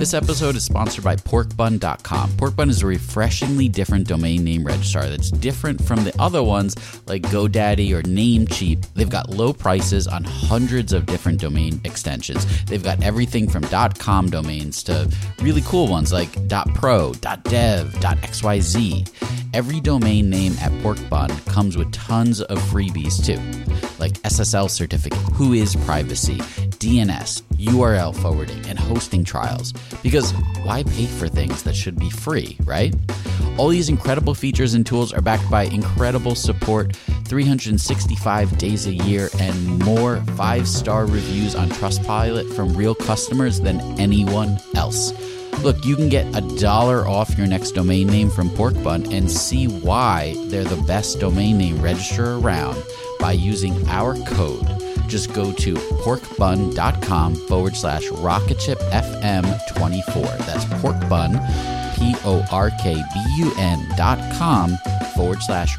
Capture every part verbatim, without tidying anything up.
This episode is sponsored by pork bun dot com. Pork Bun is a refreshingly different domain name registrar that's different from the other ones like GoDaddy or Namecheap. They've got low prices on hundreds of different domain extensions. They've got everything from .com domains to really cool ones like .pro, .dev, .xyz. Every domain name at Porkbun comes with tons of freebies too, like S S L certificate, who is privacy, D N S, U R L forwarding, and hosting trials. Because why pay for things that should be free, right? All these incredible features and tools are backed by incredible support, three hundred sixty-five days a year, and more five-star reviews on Trustpilot from real customers than anyone else. Look, you can get a dollar off your next domain name from Porkbun and see why they're the best domain name registrar around by using our code. Just go to porkbun.com forward slash rocketshipfm24. That's porkbun, P O R K B U N dot com forward slash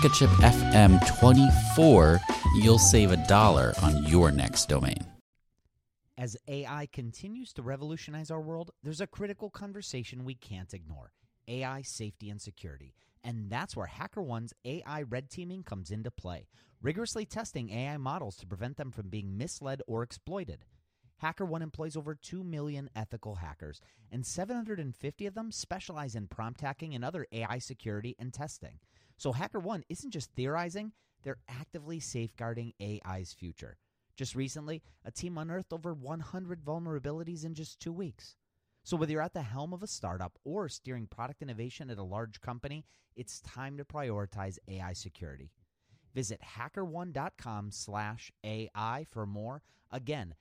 rocketshipfm24. You'll save a dollar on your next domain. As A I continues to revolutionize our world, there's a critical conversation we can't ignore: A I safety and security. And that's where HackerOne's A I red teaming comes into play, rigorously testing A I models to prevent them from being misled or exploited. HackerOne employs over two million ethical hackers, and seven hundred fifty of them specialize in prompt hacking and other A I security and testing. So HackerOne isn't just theorizing, they're actively safeguarding A I's future. Just recently, a team unearthed over one hundred vulnerabilities in just two weeks. So whether you're at the helm of a startup or steering product innovation at a large company, it's time to prioritize A I security. Visit hackerone.com slash AI for more. Again,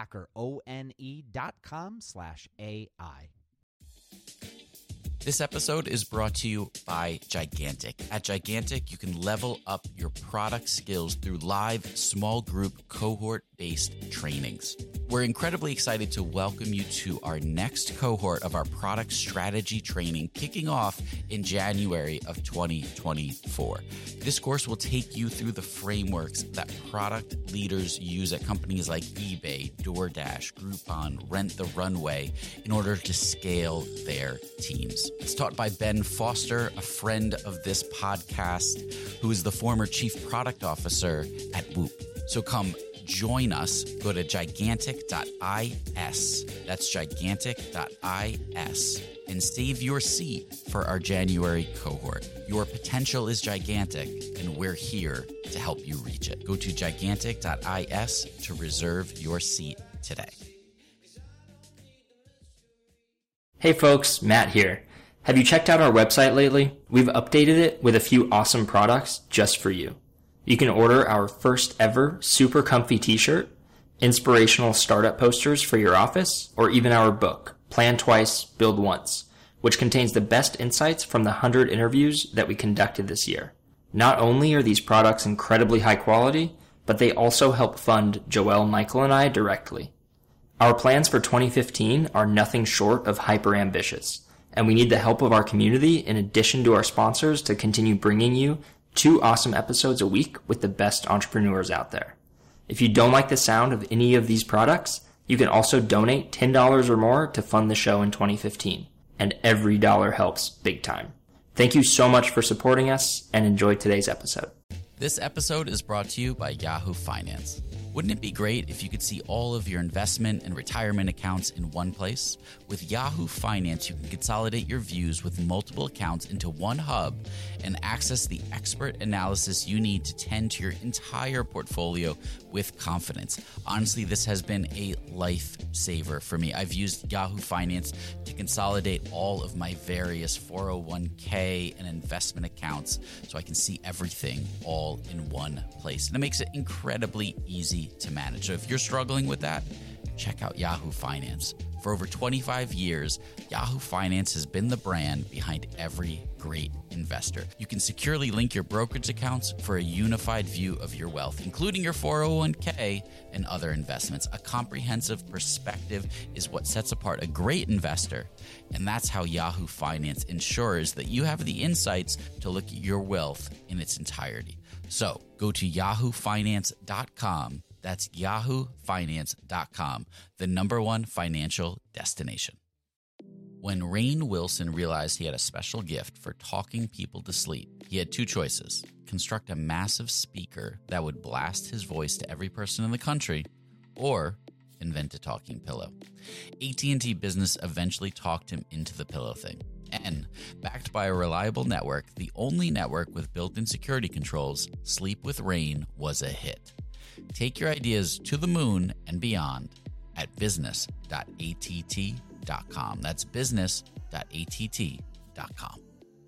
hackerone.com slash AI. This episode is brought to you by Gigantic. At Gigantic, you can level up your product skills through live, small group, cohort-based trainings. We're incredibly excited to welcome you to our next cohort of our product strategy training, kicking off in January of twenty twenty-four. This course will take you through the frameworks that product leaders use at companies like eBay, DoorDash, Groupon, Rent the Runway in order to scale their teams. It's taught by Ben Foster, a friend of this podcast, who is the former chief product officer at Whoop. So come join us. Go to gigantic dot is. That's gigantic dot is and save your seat for our January cohort. Your potential is gigantic, and we're here to help you reach it. Go to gigantic dot is to reserve your seat today. Hey folks, Matt here. Have you checked out our website lately? We've updated it with a few awesome products just for you. You can order our first ever super comfy t-shirt, inspirational startup posters for your office, or even our book, Plan Twice, Build Once, which contains the best insights from the one hundred interviews that we conducted this year. Not only are these products incredibly high quality, but they also help fund Joelle, Michael, and I directly. Our plans for twenty fifteen are nothing short of hyper ambitious, and we need the help of our community in addition to our sponsors to continue bringing you two awesome episodes a week with the best entrepreneurs out there. If you don't like the sound of any of these products, you can also donate ten dollars or more to fund the show in twenty fifteen, and every dollar helps big time. Thank you so much for supporting us, and enjoy today's episode. This episode is brought to you by Yahoo Finance. Wouldn't it be great if you could see all of your investment and retirement accounts in one place? With Yahoo Finance, you can consolidate your views with multiple accounts into one hub and access the expert analysis you need to tend to your entire portfolio with confidence. Honestly, this has been a lifesaver for me. I've used Yahoo Finance to consolidate all of my various four oh one k and investment accounts so I can see everything all in one place. And it makes it incredibly easy to manage. So if you're struggling with that, check out Yahoo Finance. For over twenty-five years, Yahoo Finance has been the brand behind every great investor. You can securely link your brokerage accounts for a unified view of your wealth, including your four oh one k and other investments. A comprehensive perspective is what sets apart a great investor, and that's how Yahoo Finance ensures that you have the insights to look at your wealth in its entirety. So go to yahoo finance dot com. That's yahoo finance dot com, the number one financial destination. When Rainn Wilson realized he had a special gift for talking people to sleep, he had two choices: construct a massive speaker that would blast his voice to every person in the country, or invent a talking pillow. A T and T Business eventually talked him into the pillow thing. And, backed by a reliable network, the only network with built-in security controls, Sleep with Rainn was a hit. Take your ideas to the moon and beyond at business dot A T T dot com. That's business dot A T T dot com.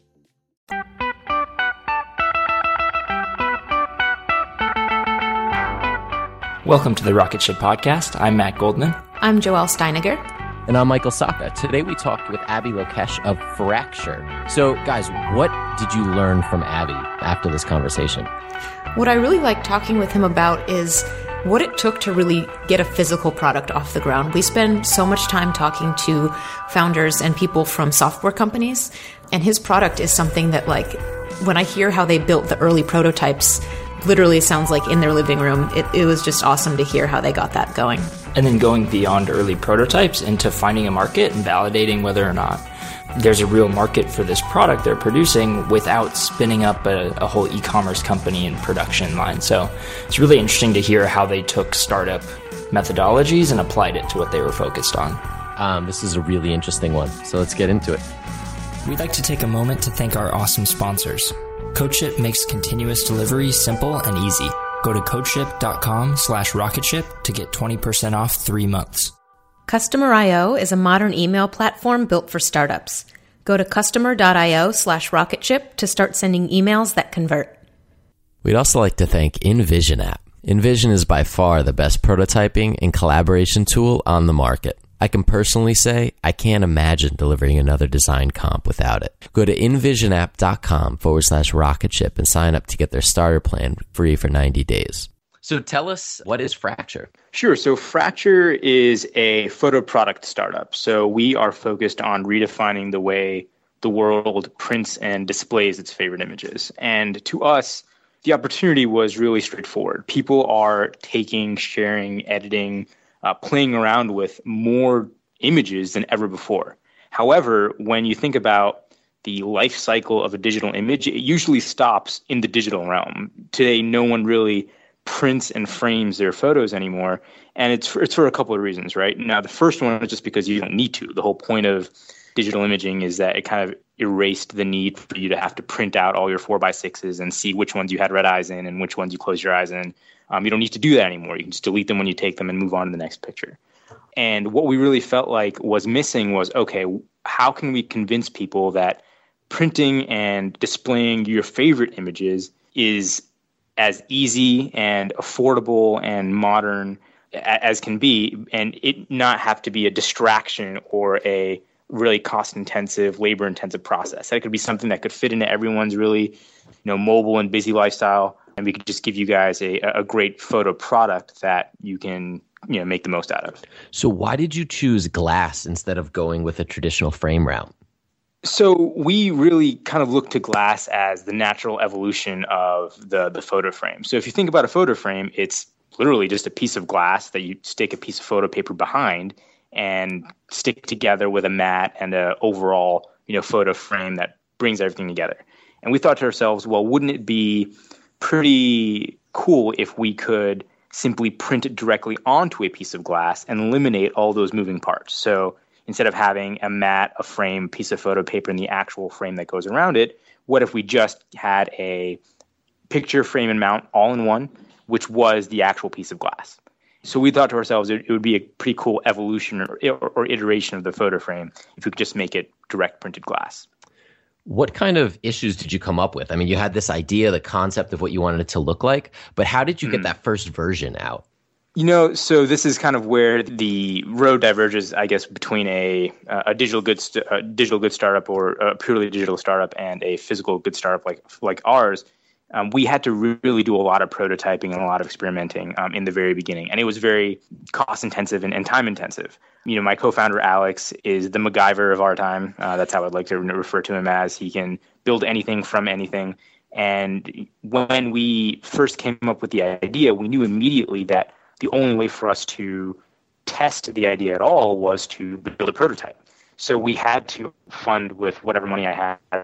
Welcome to the Rocket Ship Podcast. I'm Matt Goldman. I'm Joelle Steiniger. And I'm Michael Saka. Today we talked with Abby Lokesh of Fracture. So, guys, what did you learn from Abby after this conversation? What I really like talking with him about is what it took to really get a physical product off the ground. We spend so much time talking to founders and people from software companies, and his product is something that, like, when I hear how they built the early prototypes, literally sounds like in their living room. It, it was just awesome to hear how they got that going. And then going beyond early prototypes into finding a market and validating whether or not there's a real market for this product they're producing without spinning up a, a whole e-commerce company and production line. So it's really interesting to hear how they took startup methodologies and applied it to what they were focused on. Um, this is a really interesting one, so let's get into it. We'd like to take a moment to thank our awesome sponsors. CodeShip makes continuous delivery simple and easy. Go to codeship.com slash rocketship to get twenty percent off three months. Customer dot io is a modern email platform built for startups. Go to customer dot io slash rocketship to start sending emails that convert. We'd also like to thank InVision app. InVision is by far the best prototyping and collaboration tool on the market. I can personally say I can't imagine delivering another design comp without it. Go to invisionapp.com forward slash rocketship and sign up to get their starter plan free for ninety days. So tell us, what is Fracture? Sure. So Fracture is a photo product startup. So we are focused on redefining the way the world prints and displays its favorite images. And to us, the opportunity was really straightforward. People are taking, sharing, editing, Uh, playing around with more images than ever before. However, when you think about the life cycle of a digital image, it usually stops in the digital realm. Today, no one really prints and frames their photos anymore, and it's for, it's for a couple of reasons, right? Now, the first one is just because you don't need to. The whole point of digital imaging is that it kind of erased the need for you to have to print out all your four by sixes and see which ones you had red eyes in and which ones you closed your eyes in. Um, you don't need to do that anymore. You can just delete them when you take them and move on to the next picture. And what we really felt like was missing was, okay, how can we convince people that printing and displaying your favorite images is as easy and affordable and modern as can be, and it not have to be a distraction or a really cost-intensive, labor-intensive process. That could be something that could fit into everyone's really, you know, mobile and busy lifestyle. And we could just give you guys a, a great photo product that you can, you know, make the most out of. So why did you choose glass instead of going with a traditional frame route? So we really kind of look to glass as the natural evolution of the, the photo frame. So if you think about a photo frame, it's literally just a piece of glass that you stick a piece of photo paper behind and stick together with a mat and a overall, you know, photo frame that brings everything together. And we thought to ourselves, well, wouldn't it be pretty cool if we could simply print it directly onto a piece of glass and eliminate all those moving parts. So instead of having a mat, a frame, piece of photo paper, and the actual frame that goes around it, what if we just had a picture frame and mount all in one, which was the actual piece of glass? So we thought to ourselves it, it would be a pretty cool evolution or, or, or iteration of the photo frame if we could just make it direct printed glass. What kind of issues did you come up with? I mean, you had this idea, the concept of what you wanted it to look like, but how did you get mm. that first version out? You know, so this is kind of where the road diverges, I guess, between a a digital goods st- a digital goods startup or a purely digital startup and a physical goods startup like like ours. Um, we had to really do a lot of prototyping and a lot of experimenting um, in the very beginning. And it was very cost intensive and, and time intensive. You know, my co-founder, Alex, is the MacGyver of our time. Uh, that's how I'd like to refer to him as. He can build anything from anything. And when we first came up with the idea, we knew immediately that the only way for us to test the idea at all was to build a prototype. So we had to fund with whatever money I had.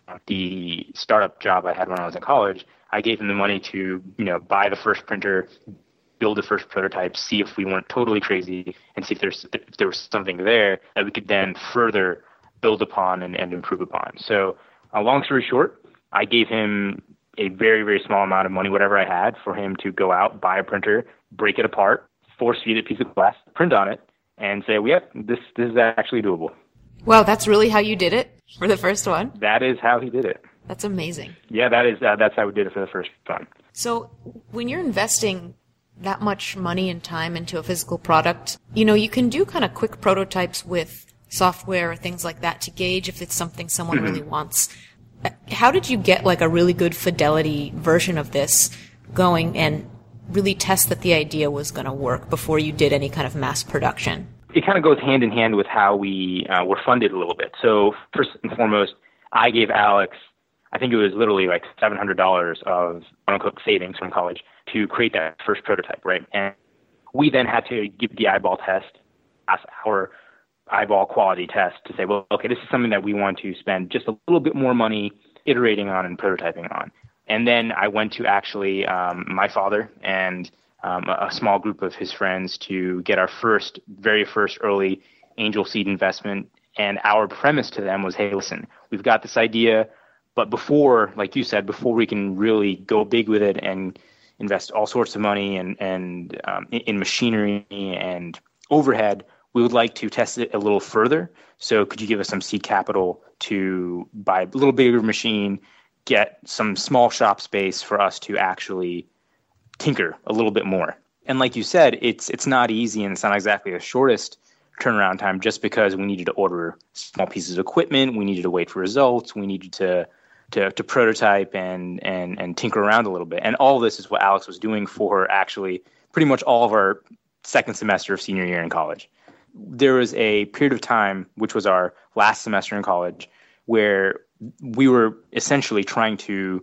The startup job I had when I was in college, I gave him the money to, you know, buy the first printer, build the first prototype, see if we weren't totally crazy, and see if there's if there was something there that we could then further build upon and, and improve upon. So, uh, long story short, I gave him a very, very small amount of money, whatever I had, for him to go out, buy a printer, break it apart, force feed a piece of glass, print on it, and say, well, yeah, this this is actually doable. Wow, that's really how you did it for the first one? That is how he did it. That's amazing. Yeah, that is uh, that's how we did it for the first one. So when you're investing that much money and time into a physical product, you know, you can do kind of quick prototypes with software or things like that to gauge if it's something someone mm-hmm. really wants. How did you get like a really good fidelity version of this going and really test that the idea was going to work before you did any kind of mass production? It kind of goes hand in hand with how we uh, were funded a little bit. So first and foremost, I gave Alex, I think it was literally like seven hundred dollars of quote-unquote savings from college to create that first prototype, right? And we then had to give the eyeball test, ask our eyeball quality test to say, well, okay, this is something that we want to spend just a little bit more money iterating on and prototyping on. And then I went to actually um, my father and um, a small group of his friends to get our first, very first early angel seed investment. And our premise to them was, hey, listen, we've got this idea, but before, like you said, before we can really go big with it and invest all sorts of money and, and um, in, in machinery and overhead, we would like to test it a little further. So could you give us some seed capital to buy a little bigger machine, get some small shop space for us to actually tinker a little bit more? And like you said, it's it's not easy, and it's not exactly the shortest turnaround time, just because we needed to order small pieces of equipment, we needed to wait for results, we needed to to, to prototype and, and, and tinker around a little bit. And all of this is what Alex was doing for actually pretty much all of our second semester of senior year in college. There was a period of time, which was our last semester in college, where we were essentially trying to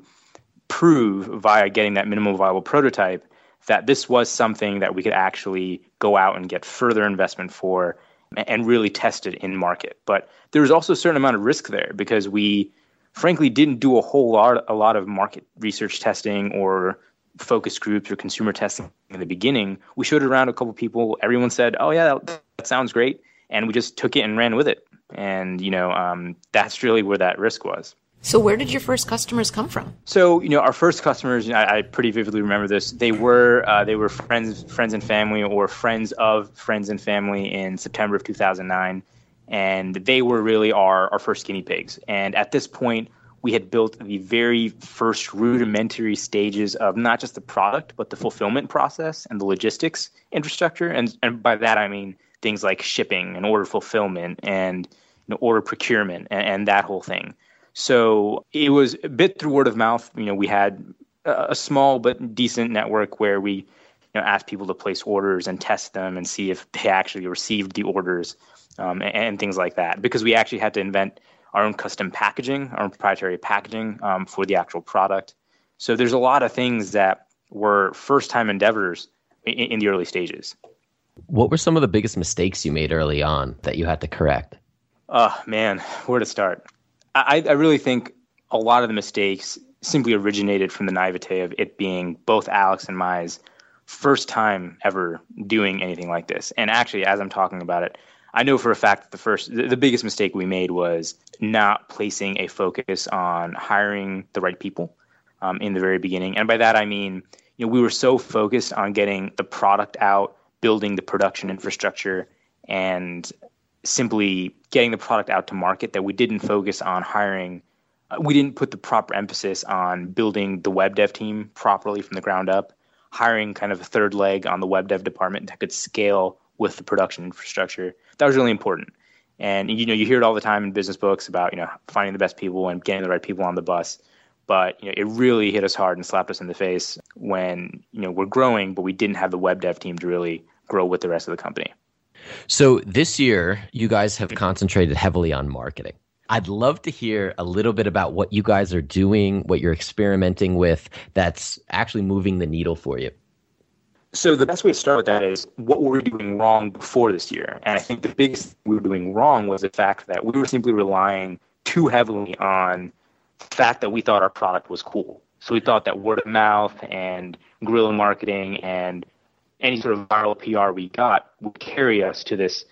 prove via getting that minimum viable prototype that this was something that we could actually go out and get further investment for and really test it in market. But there was also a certain amount of risk there because we frankly didn't do a whole lot, a lot of market research testing or focus groups or consumer testing in the beginning. We showed it around a couple of people. Everyone said, oh yeah, that, that sounds great. And we just took it and ran with it. And, you know, um, that's really where that risk was. So where did your first customers come from? So, you know, our first customers, you know, I, I pretty vividly remember this. They were uh, they were friends, friends and family, or friends of friends and family in September of two thousand nine. And they were really our, our first guinea pigs. And at this point, we had built the very first rudimentary stages of not just the product, but the fulfillment process and the logistics infrastructure. And, and by that, I mean things like shipping and order fulfillment and, you know, order procurement and, and that whole thing. So it was a bit through word of mouth. You know, we had a, a small but decent network where we, you know, asked people to place orders and test them and see if they actually received the orders um, and, and things like that. Because we actually had to invent our own custom packaging, our own proprietary packaging um, for the actual product. So there's a lot of things that were first-time endeavors in, in the early stages. What were some of the biggest mistakes you made early on that you had to correct? Oh, man, where to start? I, I really think a lot of the mistakes simply originated from the naivete of it being both Alex and Mai's first time ever doing anything like this. And actually, as I'm talking about it, I know for a fact that the first, the, the biggest mistake we made was not placing a focus on hiring the right people um, in the very beginning. And by that, I mean, you know, we were so focused on getting the product out, building the production infrastructure, and simply getting the product out to market that we didn't focus on hiring. Uh, we didn't put the proper emphasis on building the web dev team properly from the ground up, hiring kind of a third leg on the web dev department that could scale with the production infrastructure. That was really important. And, you know, you hear it all the time in business books about, you know, finding the best people and getting the right people on the bus. But, you know, it really hit us hard and slapped us in the face when, you know, we're growing, but we didn't have the web dev team to really grow with the rest of the company. So this year, you guys have concentrated heavily on marketing. I'd love to hear a little bit about what you guys are doing, what you're experimenting with that's actually moving the needle for you. So the best way to start with that is what were we doing wrong before this year? And I think the biggest thing we were doing wrong was the fact that we were simply relying too heavily on the fact that we thought our product was cool. So we thought that word of mouth and guerrilla marketing and any sort of viral P R we got would carry us to this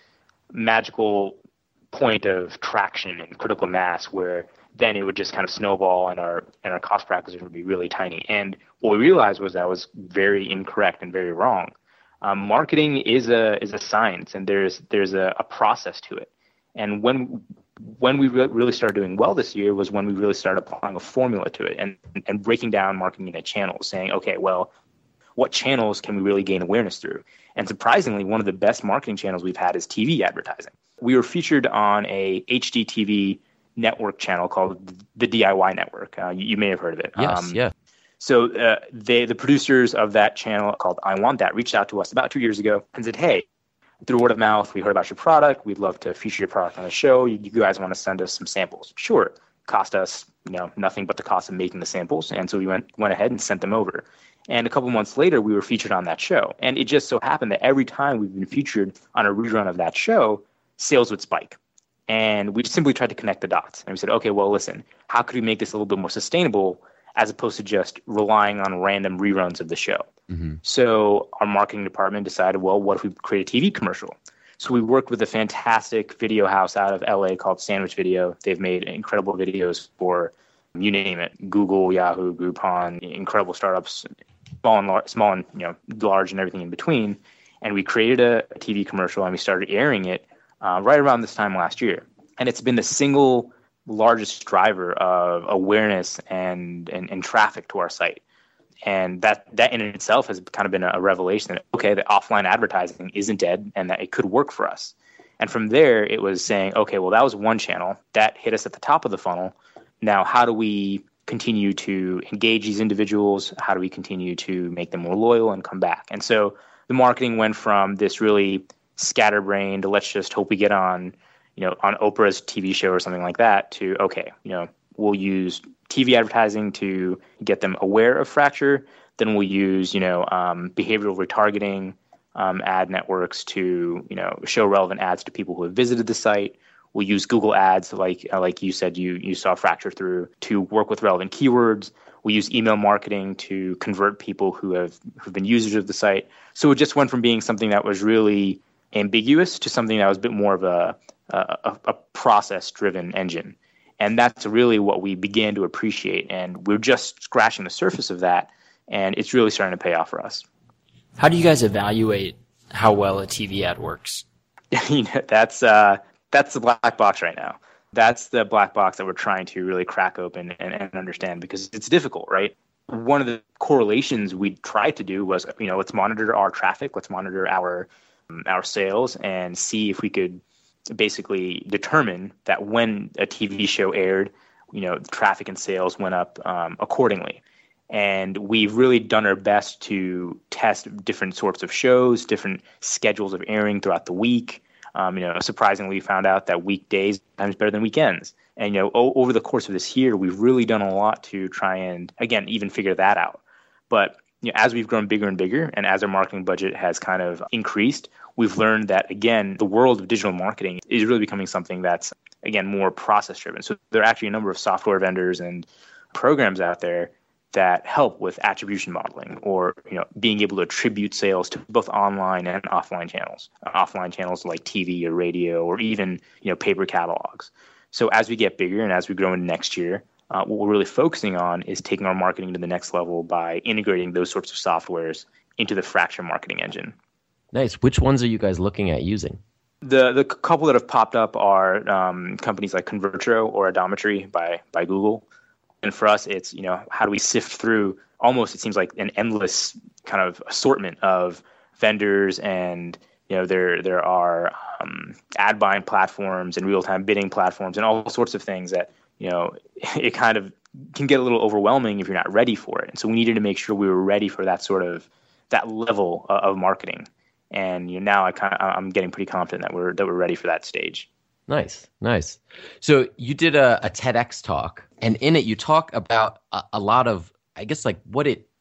magical point of traction and critical mass where then it would just kind of snowball and our and our cost per acquisition would be really tiny. And what we realized was that was very incorrect and very wrong. Um, marketing is a is a science, and there's there's a, a process to it. And when when we re- really started doing well this year was when we really started applying a formula to it and and breaking down marketing into channels, saying, okay, well, what channels can we really gain awareness through? And surprisingly, one of the best marketing channels we've had is T V advertising. We were featured on a H D T V network channel called the D I Y Network. Uh, you, you may have heard of it. Yes, um, yeah. So uh, they, the producers of that channel called I Want That reached out to us about two years ago and said, hey, through word of mouth, we heard about your product. We'd love to feature your product on the show. You, you guys want to send us some samples? Sure. Cost us, you know, nothing but the cost of making the samples. And so we went went ahead and sent them over. And a couple months later, we were featured on that show. And it just so happened that every time we've been featured on a rerun of that show, sales would spike. And we simply tried to connect the dots. And we said, okay, well, listen, how could we make this a little bit more sustainable as opposed to just relying on random reruns of the show? Mm-hmm. So our marketing department decided, well, what if we create a T V commercial? So we worked with a fantastic video house out of L A called Sandwich Video. They've made incredible videos for, you name it, Google, Yahoo, Groupon, incredible startups, small and large, small and you know large and everything in between. And we created a, a T V commercial and we started airing it Uh, right around this time last year. And it's been the single largest driver of awareness and, and, and traffic to our site. And that, that in itself has kind of been a, a revelation that, okay, the offline advertising isn't dead and that it could work for us. And from there, it was saying, okay, well, that was one channel. That hit us at the top of the funnel. Now, how do we continue to engage these individuals? How do we continue to make them more loyal and come back? And so the marketing went from this really scatterbrained, let's just hope we get on, you know, on Oprah's T V show or something like that, to, okay, you know, we'll use T V advertising to get them aware of Fracture. Then we'll use, you know, um, behavioral retargeting um, ad networks to, you know, show relevant ads to people who have visited the site. We'll use Google Ads, like uh, like you said, you you saw Fracture through, to work with relevant keywords. We use email marketing to convert people who have who've been users of the site. So it just went from being something that was really ambiguous to something that was a bit more of a a, a process-driven engine. And that's really what we began to appreciate. And we're just scratching the surface of that, and it's really starting to pay off for us. How do you guys evaluate how well a T V ad works? you know, that's uh, that's the black box right now. That's the black box that we're trying to really crack open and, and understand, because it's difficult, right? One of the correlations we tried to do was, you know, let's monitor our traffic, let's monitor our our sales, and see if we could basically determine that when a T V show aired, you know, traffic and sales went up um, accordingly. And we've really done our best to test different sorts of shows, different schedules of airing throughout the week. Um, you know, surprisingly, we found out that weekdays are sometimes better than weekends. And, you know, o- over the course of this year, we've really done a lot to try and, again, even figure that out. But you know, as we've grown bigger and bigger, and as our marketing budget has kind of increased, we've learned that, again, the world of digital marketing is really becoming something that's, again, more process-driven. So there are actually a number of software vendors and programs out there that help with attribution modeling, or, you know, being able to attribute sales to both online and offline channels, offline channels like T V or radio, or even, you know, paper catalogs. So as we get bigger and as we grow into next year, Uh, what we're really focusing on is taking our marketing to the next level by integrating those sorts of softwares into the Fracture marketing engine. Nice. Which ones are you guys looking at using? The the couple that have popped up are um, companies like Convertro or Odometry by by Google. And for us, it's, you know, how do we sift through almost, it seems like, an endless kind of assortment of vendors, and, you know, there there are um, ad buying platforms and real-time bidding platforms and all sorts of things that, you know, it kind of can get a little overwhelming if you're not ready for it. And so we needed to make sure we were ready for that sort of, that level of marketing. And, you know, now I kind of, I'm getting pretty confident that we're, that we're ready for that stage. Nice, nice. So you did a, a TEDx talk, and in it you talk about a, a lot of, I guess, like what it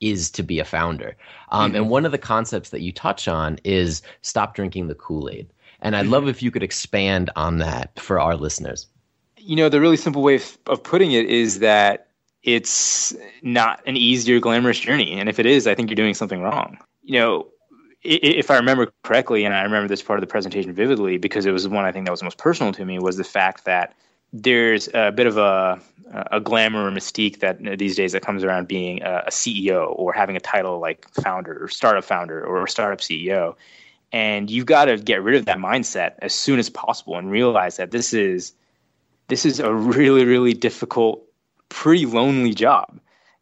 is to be a founder. Um, mm-hmm. And one of the concepts that you touch on is stop drinking the Kool-Aid. And I'd love if you could expand on that for our listeners. You know, the really simple way of, of putting it is that it's not an easy or glamorous journey. And if it is, I think you're doing something wrong. You know, if I remember correctly, and I remember this part of the presentation vividly because it was one I think that was most personal to me, was the fact that there's a bit of a, a glamour or mystique that these days that comes around being a, a C E O or having a title like founder or startup founder or startup C E O. And you've got to get rid of that mindset as soon as possible and realize that this is this is a really, really difficult, pretty lonely job.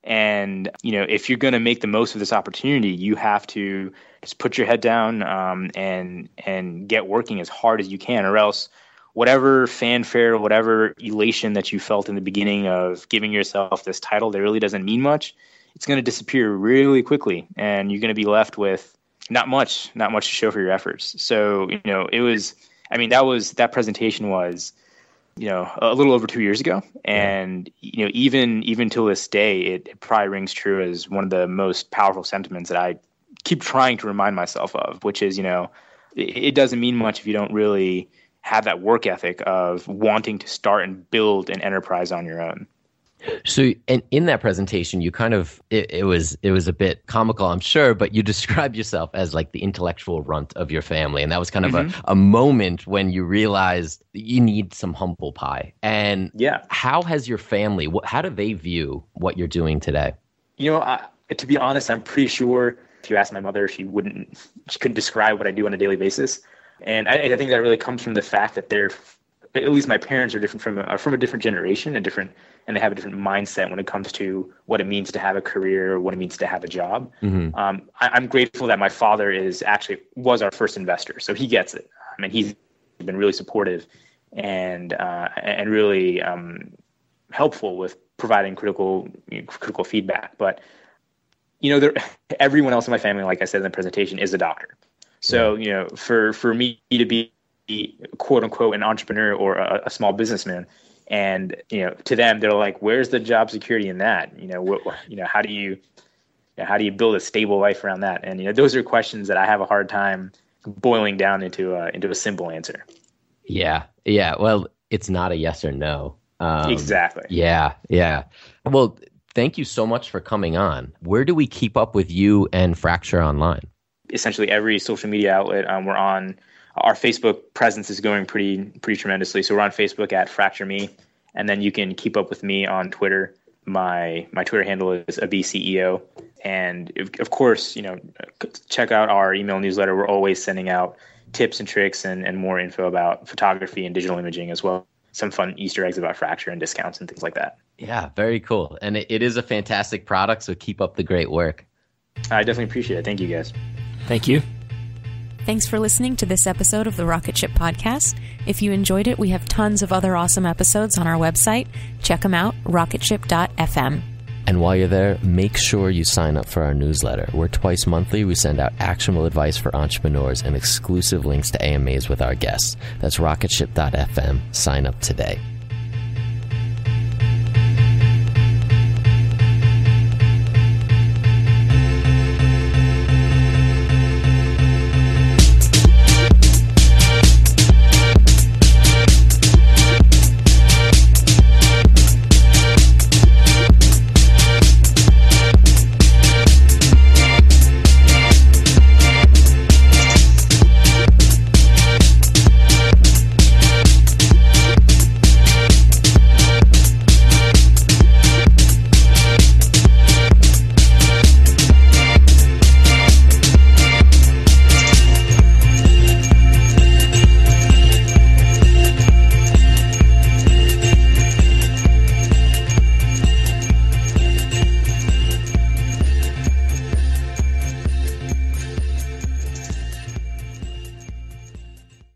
And, you know, if you're going to make the most of this opportunity, you have to just put your head down um, and and get working as hard as you can, or else whatever fanfare, whatever elation that you felt in the beginning of giving yourself this title that really doesn't mean much, it's going to disappear really quickly. And you're going to be left with not much, not much to show for your efforts. So, you know, it was, I mean, that was, that presentation was, you know, a little over two years ago. And, you know, even, even till this day, it, it probably rings true as one of the most powerful sentiments that I keep trying to remind myself of, which is, you know, it, it doesn't mean much if you don't really have that work ethic of wanting to start and build an enterprise on your own. So in, in that presentation, you kind of, it, it was it was a bit comical, I'm sure, but you described yourself as like the intellectual runt of your family. And that was kind of mm-hmm. a, a moment when you realized you need some humble pie. And yeah, how has your family, what, how do they view what you're doing today? You know, I, to be honest, I'm pretty sure if you asked my mother, she wouldn't, she couldn't describe what I do on a daily basis. And I, I think that really comes from the fact that they're, at least my parents are different from a, are from a different generation and different, and they have a different mindset when it comes to what it means to have a career or what it means to have a job. Mm-hmm. Um, I, I'm grateful that my father is actually was our first investor, so he gets it. I mean, he's been really supportive and uh, and really um, helpful with providing critical you know, critical feedback. But you know, there, everyone else in my family, like I said in the presentation, is a doctor. So you know, for for me to be quote unquote an entrepreneur or a, a small businessman, and you know, to them they're like, where's the job security in that? You know, what, you know, how do you, you know, how do you build a stable life around that? And you know, those are questions that I have a hard time boiling down into a, into a simple answer. Yeah, yeah. Well, it's not a yes or no. Um, exactly. Yeah, yeah. Well, thank you so much for coming on. Where do we keep up with you and Fracture online? Essentially every social media outlet. Um, we're on. Our Facebook presence is going pretty pretty tremendously. So we're on Facebook at Fracture Me, and then you can keep up with me on Twitter. My my Twitter handle is A B C E O, and of course, you know, check out our email newsletter. We're always sending out tips and tricks and, and more info about photography and digital imaging, as well. Some fun Easter eggs about Fracture and discounts and things like that. Yeah, very cool. And it, it is a fantastic product, so keep up the great work. I definitely appreciate it. Thank you, guys. Thank you. Thanks for listening to this episode of the Rocket Ship Podcast. If you enjoyed it, we have tons of other awesome episodes on our website. Check them out, rocket ship dot f m. And while you're there, make sure you sign up for our newsletter. Where twice monthly, we send out actionable advice for entrepreneurs and exclusive links to A M As with our guests. That's rocket ship dot f m. Sign up today.